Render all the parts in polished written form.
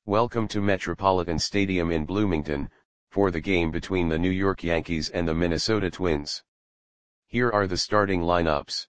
Welcome to Metropolitan Stadium in Bloomington, for the game between the New York Yankees and the Minnesota Twins. Here are the starting lineups.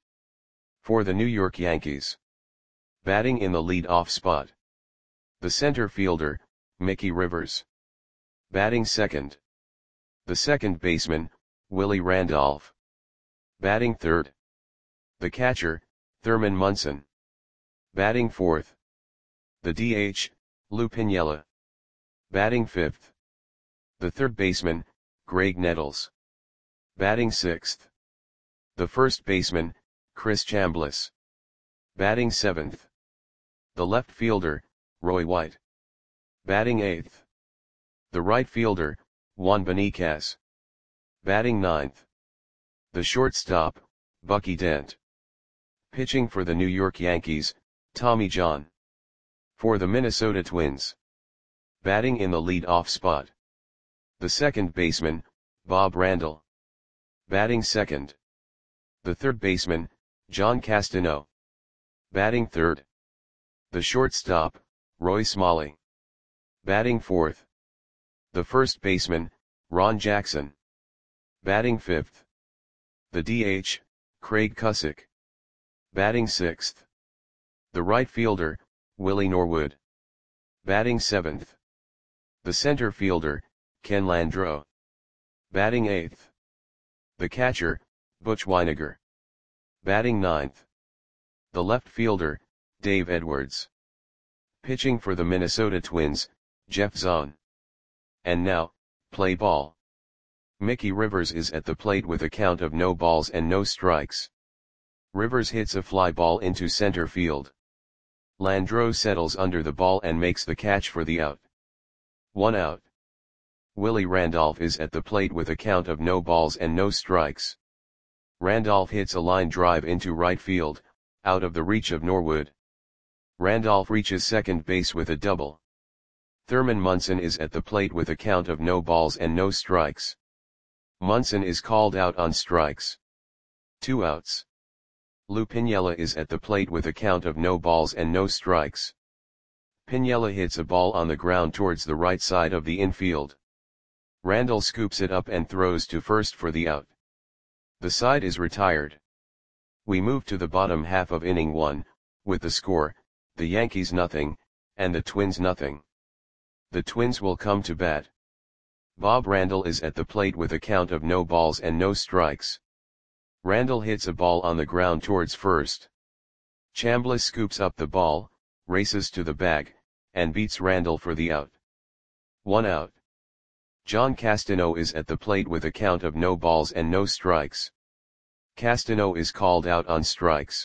For the New York Yankees. Batting in the lead-off spot. The center fielder, Mickey Rivers. Batting second. The second baseman, Willie Randolph. Batting third. The catcher, Thurman Munson. Batting fourth. The DH, Lou Piniella. Batting fifth. The third baseman, Graig Nettles. Batting sixth. The first baseman, Chris Chambliss. Batting seventh. The left fielder, Roy White. Batting eighth. The right fielder, Juan Beniquez. Batting ninth. The shortstop, Bucky Dent. Pitching for the New York Yankees, Tommy John. For the Minnesota Twins. Batting in the lead-off spot. The second baseman, Bob Randall. Batting second. The third baseman, John Castano. Batting third. The shortstop, Roy Smalley. Batting fourth. The first baseman, Ron Jackson. Batting fifth. The DH, Craig Cusick. Batting sixth. The right fielder, Willie Norwood. Batting seventh. The center fielder, Ken Landreau. Batting eighth. The catcher, Butch Wynegar. Batting ninth. The left fielder, Dave Edwards. Pitching for the Minnesota Twins, Jeff Zahn. And now, play ball. Mickey Rivers is at the plate with a count of no balls and no strikes. Rivers hits a fly ball into center field. Landreau settles under the ball and makes the catch for the out. 1 out. Willie Randolph is at the plate with a count of no balls and no strikes. Randolph hits a line drive into right field, out of the reach of Norwood. Randolph reaches second base with a double. Thurman Munson is at the plate with a count of no balls and no strikes. Munson is called out on strikes. 2 outs. Lou Piniella is at the plate with a count of no balls and no strikes. Piniella hits a ball on the ground towards the right side of the infield. Randall scoops it up and throws to first for the out. The side is retired. We move to the bottom half of inning 1, with the score, the Yankees 0, and the Twins 0. The Twins will come to bat. Bob Randall is at the plate with a count of no balls and no strikes. Randall hits a ball on the ground towards first. Chambliss scoops up the ball, races to the bag, and beats Randall for the out. 1 out. John Castano is at the plate with a count of no balls and no strikes. Castano is called out on strikes.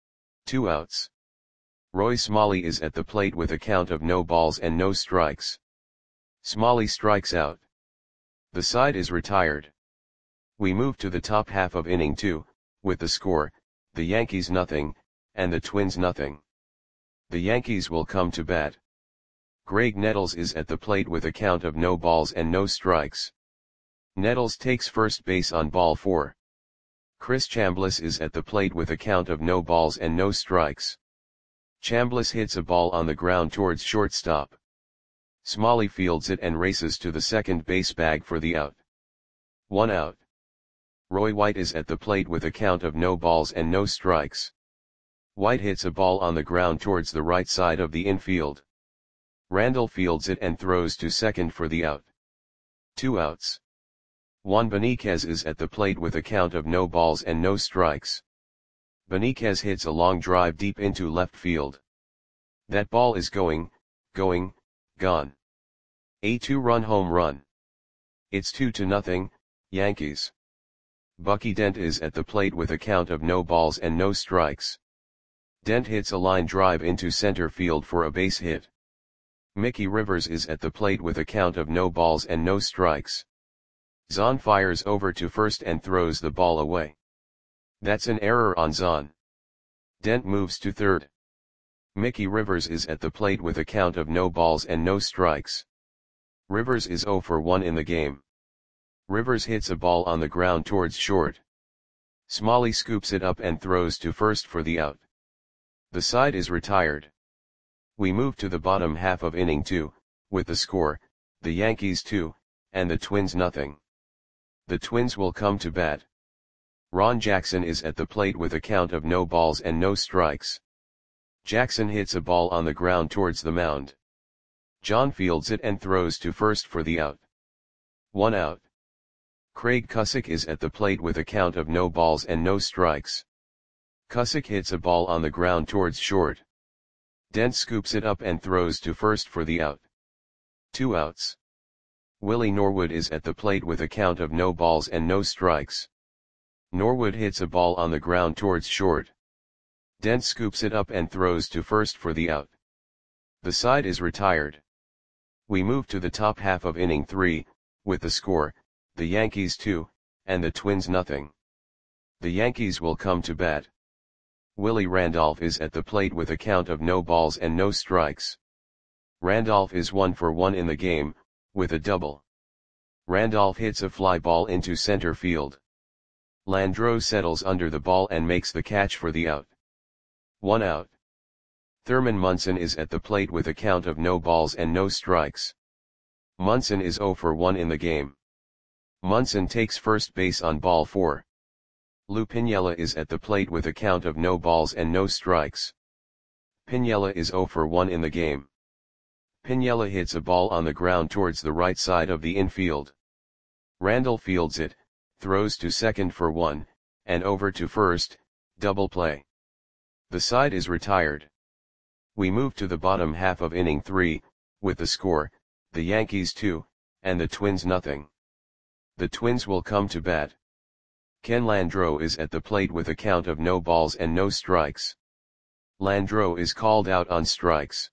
2 outs. Roy Smalley is at the plate with a count of no balls and no strikes. Smalley strikes out. The side is retired. We move to the top half of inning 2, with the score, the Yankees 0, and the Twins 0. The Yankees will come to bat. Graig Nettles is at the plate with a count of no balls and no strikes. Nettles takes first base on ball 4. Chris Chambliss is at the plate with a count of no balls and no strikes. Chambliss hits a ball on the ground towards shortstop. Smalley fields it and races to the second base bag for the out. 1 out. Roy White is at the plate with a count of no balls and no strikes. White hits a ball on the ground towards the right side of the infield. Randall fields it and throws to second for the out. 2 outs. Juan Beniquez is at the plate with a count of no balls and no strikes. Beniquez hits a long drive deep into left field. That ball is gone. A 2-run home run. It's 2-0, Yankees. Bucky Dent is at the plate with a count of no balls and no strikes. Dent hits a line drive into center field for a base hit. Mickey Rivers is at the plate with a count of no balls and no strikes. Zahn fires over to first and throws the ball away. That's an error on Zahn. Dent moves to third. Mickey Rivers is at the plate with a count of no balls and no strikes. Rivers is 0 for 1 in the game. Rivers hits a ball on the ground towards short. Smalley scoops it up and throws to first for the out. The side is retired. We move to the bottom half of inning 2, with the score, the Yankees 2, and the Twins nothing. The Twins will come to bat. Ron Jackson is at the plate with a count of no balls and no strikes. Jackson hits a ball on the ground towards the mound. John fields it and throws to first for the out. 1 out. Craig Cusick is at the plate with a count of no balls and no strikes. Cusick hits a ball on the ground towards short. Dent scoops it up and throws to first for the out. 2 outs. Willie Norwood is at the plate with a count of no balls and no strikes. Norwood hits a ball on the ground towards short. Dent scoops it up and throws to first for the out. The side is retired. We move to the top half of inning 3, with the score, the Yankees 2, and the Twins nothing. The Yankees will come to bat. Willie Randolph is at the plate with a count of no balls and no strikes. Randolph is 1 for 1 in the game, with a double. Randolph hits a fly ball into center field. Landreau settles under the ball and makes the catch for the out. 1 out. Thurman Munson is at the plate with a count of no balls and no strikes. Munson is 0 for 1 in the game. Munson takes first base on ball 4. Lou Piniella is at the plate with a count of no balls and no strikes. Piniella is 0 for 1 in the game. Piniella hits a ball on the ground towards the right side of the infield. Randall fields it, throws to second for 1, and over to first, double play. The side is retired. We move to the bottom half of inning 3, with the score, the Yankees 2, and the Twins nothing. The Twins will come to bat. Ken Landreau is at the plate with a count of no balls and no strikes. Landreau is called out on strikes.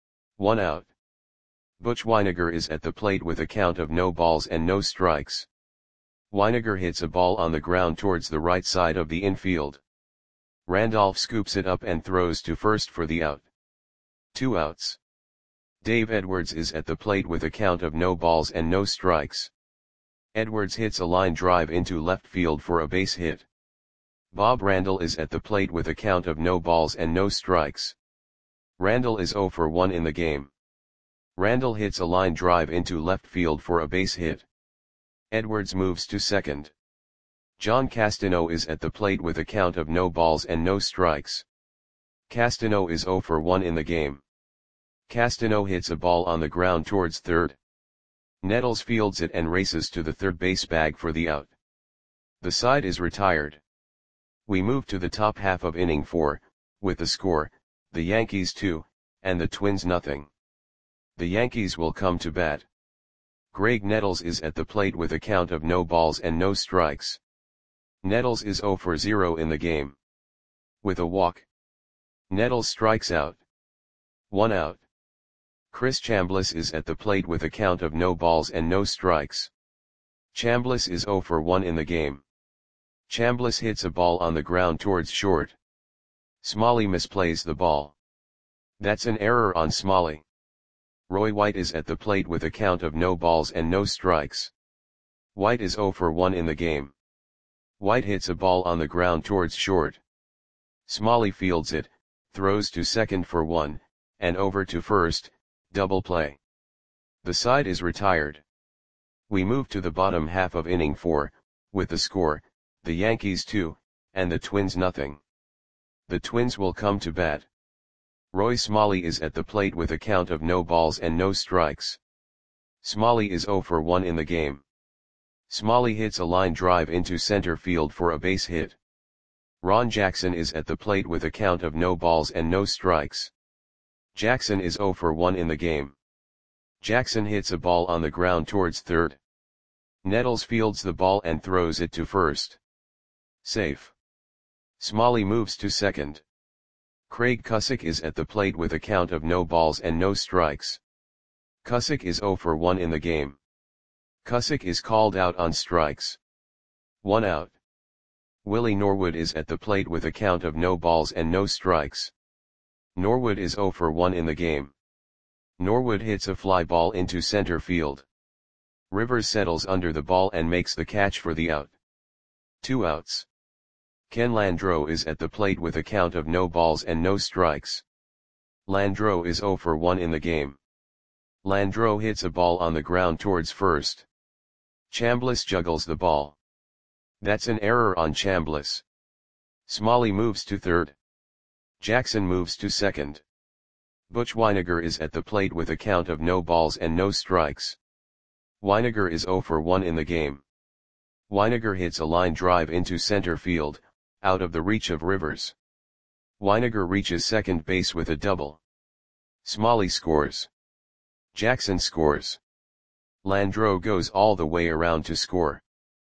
1 out. Butch Wynegar is at the plate with a count of no balls and no strikes. Wynegar hits a ball on the ground towards the right side of the infield. Randolph scoops it up and throws to first for the out. 2 outs. Dave Edwards is at the plate with a count of no balls and no strikes. Edwards hits a line drive into left field for a base hit. Bob Randall is at the plate with a count of no balls and no strikes. Randall is 0 for 1 in the game. Randall hits a line drive into left field for a base hit. Edwards moves to second. John Castano is at the plate with a count of no balls and no strikes. Castano is 0 for 1 in the game. Castano hits a ball on the ground towards third. Nettles fields it and races to the third base bag for the out. The side is retired. We move to the top half of inning 4, with the score, the Yankees 2, and the Twins nothing. The Yankees will come to bat. Greg Nettles is at the plate with a count of no balls and no strikes. Nettles is 0 for 0 in the game. With a walk, Nettles strikes out. 1 out. Chris Chambliss is at the plate with a count of no balls and no strikes. Chambliss is 0 for 1 in the game. Chambliss hits a ball on the ground towards short. Smalley misplays the ball. That's an error on Smalley. Roy White is at the plate with a count of no balls and no strikes. White is 0 for 1 in the game. White hits a ball on the ground towards short. Smalley fields it, throws to second for 1, and over to first, double play. The side is retired. We move to the bottom half of inning 4, with the score, the Yankees 2, and the Twins nothing. The Twins will come to bat. Roy Smalley is at the plate with a count of no balls and no strikes. Smalley is 0 for 1 in the game. Smalley hits a line drive into center field for a base hit. Ron Jackson is at the plate with a count of no balls and no strikes. Jackson is 0 for 1 in the game. Jackson hits a ball on the ground towards third. Nettles fields the ball and throws it to first. Safe. Smalley moves to second. Craig Cusick is at the plate with a count of no balls and no strikes. Cusick is 0 for 1 in the game. Cusick is called out on strikes. 1 out. Willie Norwood is at the plate with a count of no balls and no strikes. Norwood is 0 for 1 in the game. Norwood hits a fly ball into center field. Rivers settles under the ball and makes the catch for the out. 2 outs. Ken Landreau is at the plate with a count of no balls and no strikes. Landreau is 0 for 1 in the game. Landreau hits a ball on the ground towards first. Chambliss juggles the ball. That's an error on Chambliss. Smalley moves to third. Jackson moves to second. Butch Wynegar is at the plate with a count of no balls and no strikes. Wynegar is 0 for 1 in the game. Wynegar hits a line drive into center field, out of the reach of Rivers. Wynegar reaches second base with a double. Smalley scores. Jackson scores. Landreau goes all the way around to score.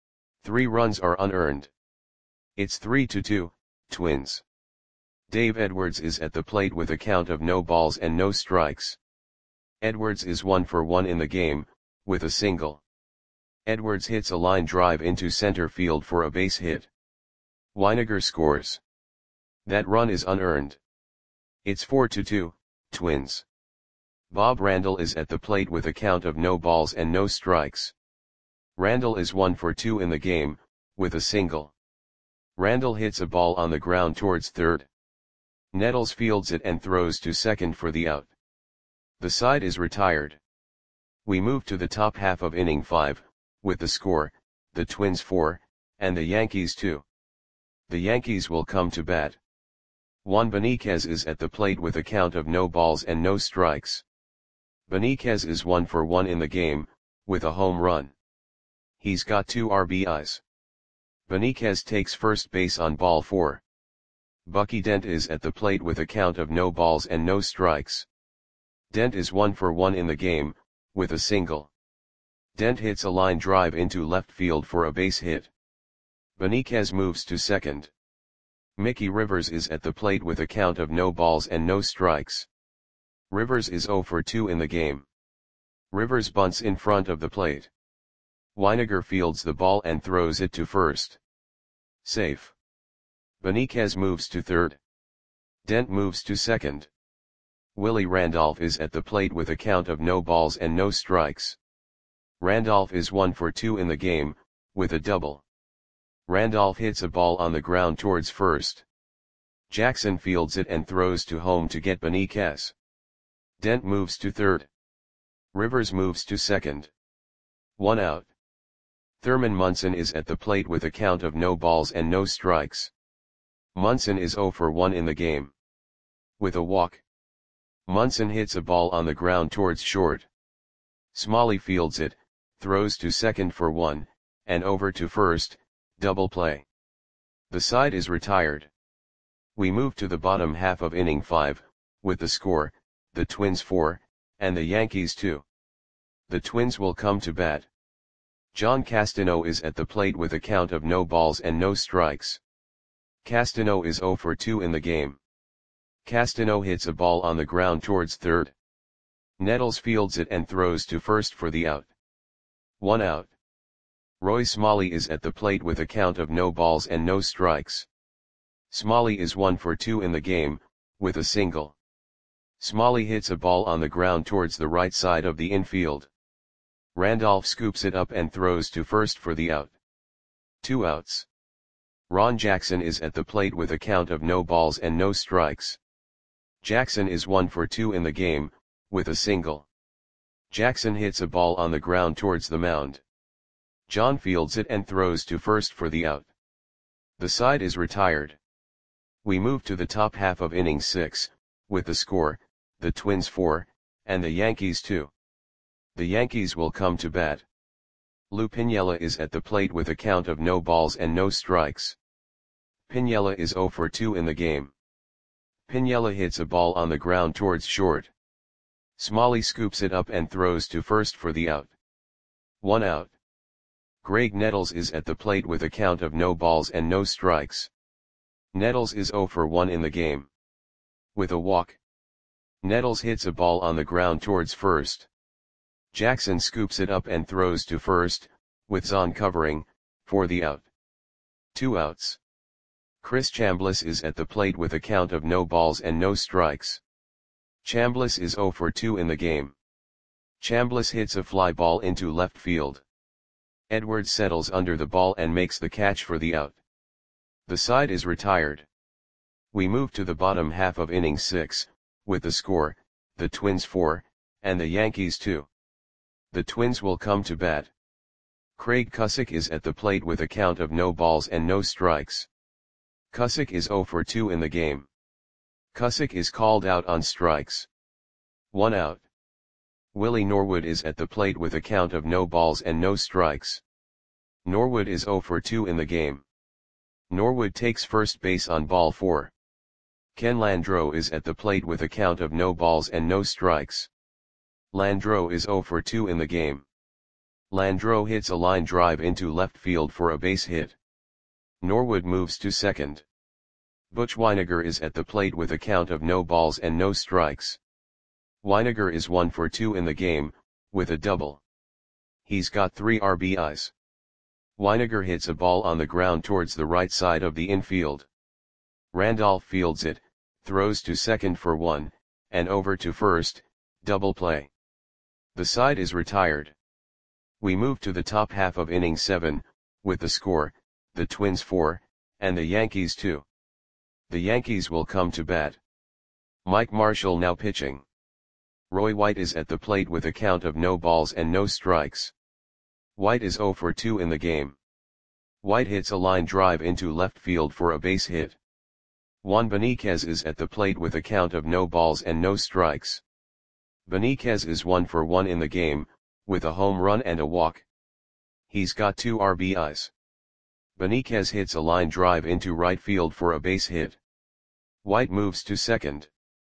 3 runs are unearned. It's 3-2, Twins. Dave Edwards is at the plate with a count of no balls and no strikes. Edwards is 1 for 1 in the game, with a single. Edwards hits a line drive into center field for a base hit. Wynegar scores. That run is unearned. It's 4-2, Twins. Bob Randall is at the plate with a count of no balls and no strikes. Randall is 1 for 2 in the game, with a single. Randall hits a ball on the ground towards third. Nettles fields it and throws to second for the out. The side is retired. We move to the top half of inning 5, with the score, the Twins 4, and the Yankees 2. The Yankees will come to bat. Juan Beniquez is at the plate with a count of no balls and no strikes. Beniquez is 1 for 1 in the game, with a home run. He's got 2 RBIs. Beniquez takes first base on ball 4. Bucky Dent is at the plate with a count of no balls and no strikes. Dent is 1 for 1 in the game, with a single. Dent hits a line drive into left field for a base hit. Beniquez moves to second. Mickey Rivers is at the plate with a count of no balls and no strikes. Rivers is 0 for 2 in the game. Rivers bunts in front of the plate. Wynegar fields the ball and throws it to first. Safe. Beniquez moves to third. Dent moves to second. Willie Randolph is at the plate with a count of no balls and no strikes. Randolph is 1 for 2 in the game, with a double. Randolph hits a ball on the ground towards first. Jackson fields it and throws to home to get Beniquez. Dent moves to third. Rivers moves to second. 1 out. Thurman Munson is at the plate with a count of no balls and no strikes. Munson is 0 for 1 in the game. With a walk. Munson hits a ball on the ground towards short. Smalley fields it, throws to second for 1, and over to first, double play. The side is retired. We move to the bottom half of inning 5, with the score, the Twins 4, and the Yankees 2. The Twins will come to bat. John Castano is at the plate with a count of no balls and no strikes. Castano is 0 for 2 in the game. Castano hits a ball on the ground towards third. Nettles fields it and throws to first for the out. 1 out. Roy Smalley is at the plate with a count of no balls and no strikes. Smalley is 1 for 2 in the game, with a single. Smalley hits a ball on the ground towards the right side of the infield. Randolph scoops it up and throws to first for the out. 2 outs. Ron Jackson is at the plate with a count of no balls and no strikes. Jackson is 1 for 2 in the game, with a single. Jackson hits a ball on the ground towards the mound. John fields it and throws to first for the out. The side is retired. We move to the top half of inning 6, with the score, the Twins 4, and the Yankees 2. The Yankees will come to bat. Lou Piniella is at the plate with a count of no balls and no strikes. Piniella is 0 for 2 in the game. Piniella hits a ball on the ground towards short. Smalley scoops it up and throws to first for the out. 1 out. Greg Nettles is at the plate with a count of no balls and no strikes. Nettles is 0 for 1 in the game. With a walk. Nettles hits a ball on the ground towards first. Jackson scoops it up and throws to first, with zone covering, for the out. 2 outs. Chris Chambliss is at the plate with a count of no balls and no strikes. Chambliss is 0 for 2 in the game. Chambliss hits a fly ball into left field. Edwards settles under the ball and makes the catch for the out. The side is retired. We move to the bottom half of inning 6, with the score, the Twins 4, and the Yankees 2. The Twins will come to bat. Craig Cusick is at the plate with a count of no balls and no strikes. Cusick is 0 for 2 in the game. Cusick is called out on strikes. 1 out. Willie Norwood is at the plate with a count of no balls and no strikes. Norwood is 0 for 2 in the game. Norwood takes first base on ball 4. Ken Landreau is at the plate with a count of no balls and no strikes. Landreau is 0 for 2 in the game. Landreau hits a line drive into left field for a base hit. Norwood moves to second. Butch Wynegar is at the plate with a count of no balls and no strikes. Wynegar is 1 for 2 in the game, with a double. He's got 3 RBIs. Wynegar hits a ball on the ground towards the right side of the infield. Randolph fields it, throws to second for 1, and over to first, double play. The side is retired. We move to the top half of inning 7, with the score, the Twins 4, and the Yankees 2. The Yankees will come to bat. Mike Marshall now pitching. Roy White is at the plate with a count of no balls and no strikes. White is 0 for 2 in the game. White hits a line drive into left field for a base hit. Juan Beniquez is at the plate with a count of no balls and no strikes. Beniquez is 1 for 1 in the game, with a home run and a walk. He's got 2 RBIs. Beniquez hits a line drive into right field for a base hit. White moves to second.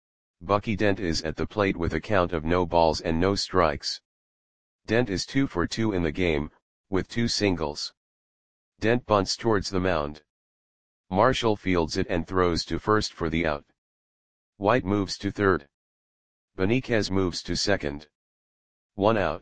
Bucky Dent is at the plate with a count of no balls and no strikes. Dent is 2 for 2 in the game, with 2 singles. Dent bunts towards the mound. Marshall fields it and throws to first for the out. White moves to third. Beniquez moves to second. 1 out.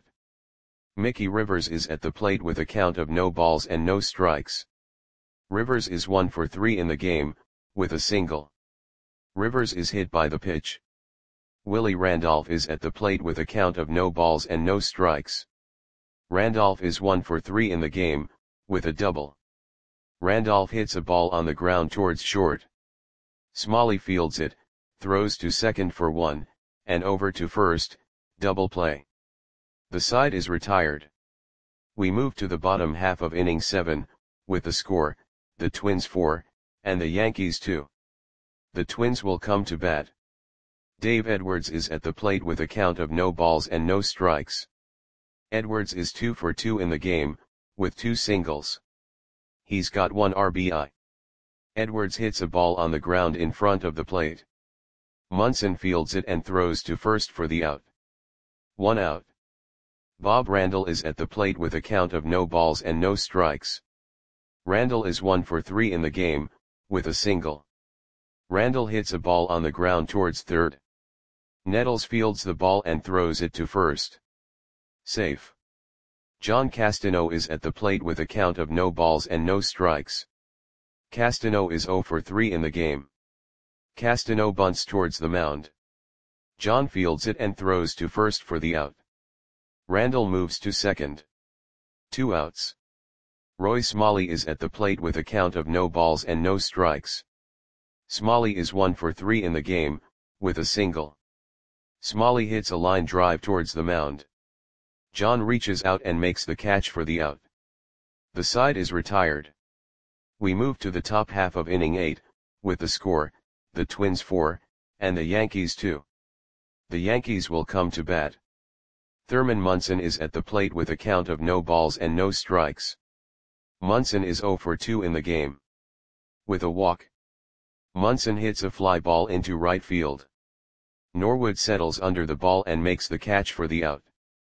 Mickey Rivers is at the plate with a count of no balls and no strikes. Rivers is 1 for 3 in the game, with a single. Rivers is hit by the pitch. Willie Randolph is at the plate with a count of no balls and no strikes. Randolph is 1 for 3 in the game, with a double. Randolph hits a ball on the ground towards short. Smalley fields it, throws to second for 1, and over to first, double play. The side is retired. We move to the bottom half of inning 7, with the score, the Twins 4, and the Yankees 2. The Twins will come to bat. Dave Edwards is at the plate with a count of no balls and no strikes. Edwards is 2 for 2 in the game, with 2 singles. He's got 1 RBI. Edwards hits a ball on the ground in front of the plate. Munson fields it and throws to first for the out. 1 out. Bob Randall is at the plate with a count of no balls and no strikes. Randall is 1 for 3 in the game, with a single. Randall hits a ball on the ground towards third. Nettles fields the ball and throws it to first. Safe. John Castano is at the plate with a count of no balls and no strikes. Castano is 0 for 3 in the game. Castano bunts towards the mound. John fields it and throws to first for the out. Randall moves to second. 2 outs. Roy Smalley is at the plate with a count of no balls and no strikes. Smalley is 1 for 3 in the game, with a single. Smalley hits a line drive towards the mound. John reaches out and makes the catch for the out. The side is retired. We move to the top half of inning 8, with the score, the Twins 4, and the Yankees 2. The Yankees will come to bat. Thurman Munson is at the plate with a count of no balls and no strikes. Munson is 0 for 2 in the game. With a walk. Munson hits a fly ball into right field. Norwood settles under the ball and makes the catch for the out.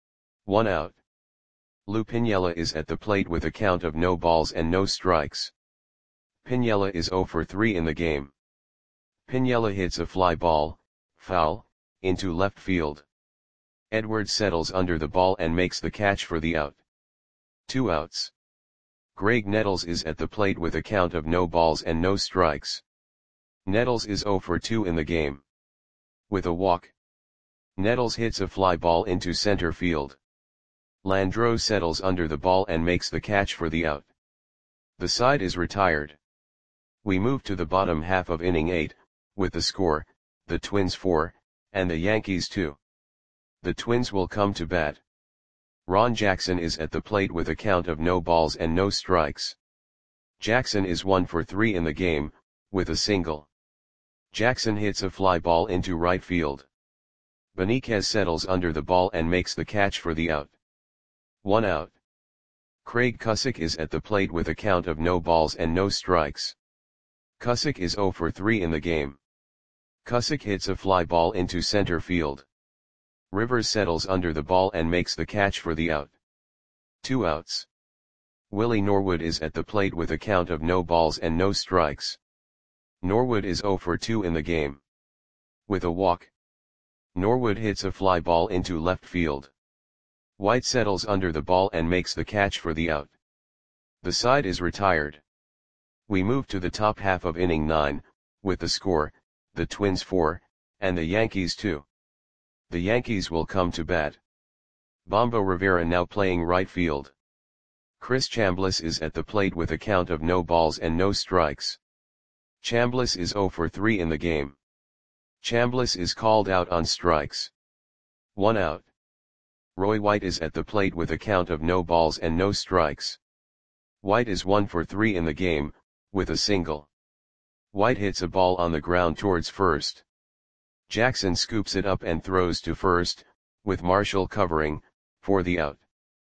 1 out. Lou Piniella is at the plate with a count of no balls and no strikes. Piniella is 0 for 3 in the game. Piniella hits a fly ball, foul, into left field. Edwards settles under the ball and makes the catch for the out. 2 outs. Greg Nettles is at the plate with a count of no balls and no strikes. Nettles is 0 for 2 in the game. With a walk. Nettles hits a fly ball into center field. Landreau settles under the ball and makes the catch for the out. The side is retired. We move to the bottom half of inning 8, with the score, the Twins 4, and the Yankees 2. The Twins will come to bat. Ron Jackson is at the plate with a count of no balls and no strikes. Jackson is 1 for 3 in the game, with a single. Jackson hits a fly ball into right field. Benitez settles under the ball and makes the catch for the out. 1 out. Craig Cusick is at the plate with a count of no balls and no strikes. Cusick is 0 for 3 in the game. Cusick hits a fly ball into center field. Rivers settles under the ball and makes the catch for the out. 2 outs. Willie Norwood is at the plate with a count of no balls and no strikes. Norwood is 0 for 2 in the game. With a walk, Norwood hits a fly ball into left field. White settles under the ball and makes the catch for the out. The side is retired. We move to the top half of inning 9, with the score, the Twins 4, and the Yankees 2. The Yankees will come to bat. Bombo Rivera now playing right field. Chris Chambliss is at the plate with a count of no balls and no strikes. Chambliss is 0 for 3 in the game. Chambliss is called out on strikes. 1 out. Roy White is at the plate with a count of no balls and no strikes. White is 1 for 3 in the game, with a single. White hits a ball on the ground towards first. Jackson scoops it up and throws to first, with Marshall covering, for the out.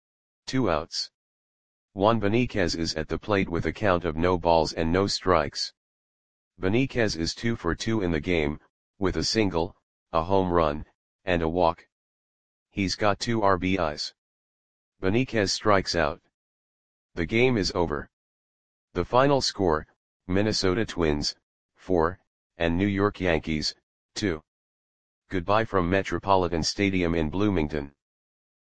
2 outs. Juan Benitez is at the plate with a count of no balls and no strikes. Benitez is 2 for 2 in the game, with a single, a home run, and a walk. He's got 2 RBIs. Benitez strikes out. The game is over. The final score, Minnesota Twins, 4, and New York Yankees, 2. Goodbye from Metropolitan Stadium in Bloomington.